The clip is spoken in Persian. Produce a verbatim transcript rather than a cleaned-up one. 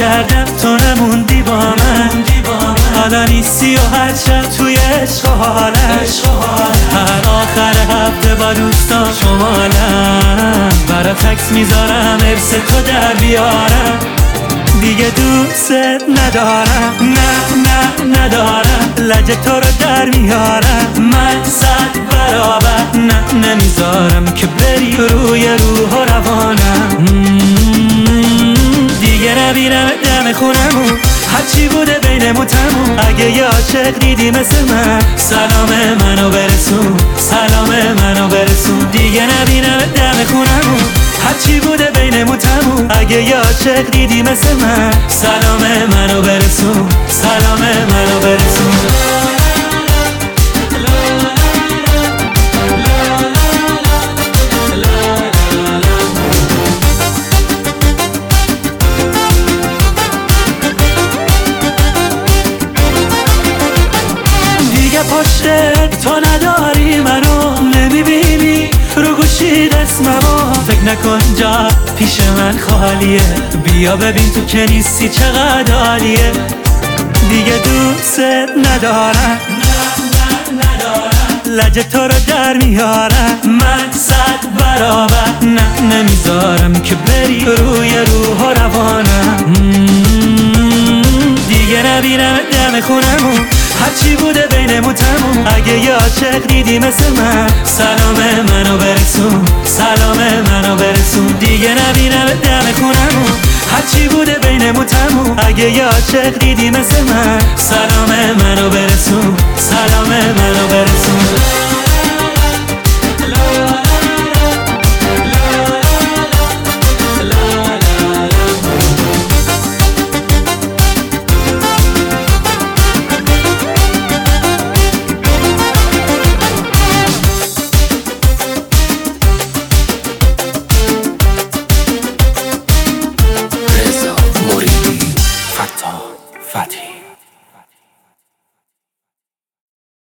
کردم تو نموندی با من، حالا نیستی و هر شب توی عشق و حالت، هر آخر هفته با دوستان شمالم، برا تکس میذارم ارس تو در بیارم. دیگه دوست ندارم، نه نه ندارم، لجه تو رو در میارم، من صد برابر نه نمیذارم که بری روی روح و روانم. دیگه نبینم دم خونمون، هرچی بوده بینمون تموم. اگه یه عاشق دیدی مثل من، سلام منو برسون، سلام منو برسون. دیگه نبینم دم خونمون، هرچی بوده بینمون تموم. اگه یه عاشق دیدی مثل من، سلام منو برسون، سلام منو برسون. دیگه پشت تو نداری، منو نمیبینی رو گوشی اسممو، فکر نکن جا پیش من خالیه، بیا ببین تو که نیستی چقدر عالیه. دیگه دوست ندارم، لجه تو رو در میارم، من صد برابر نه نمیذارم که بری روی روح و روانم. دیگه نبینم دم خونمون، هرچی بوده بینمون تموم. اگه یه عاشق دیدی مثل من، سلام منو برسون، سلام منو برسون. دیگه نبینم دم خونمون، هرچی بوده بینمون تموم. اگه یه عاشق دیدی مثل من، سلام منو برسون، سلام منو برسون. Fatih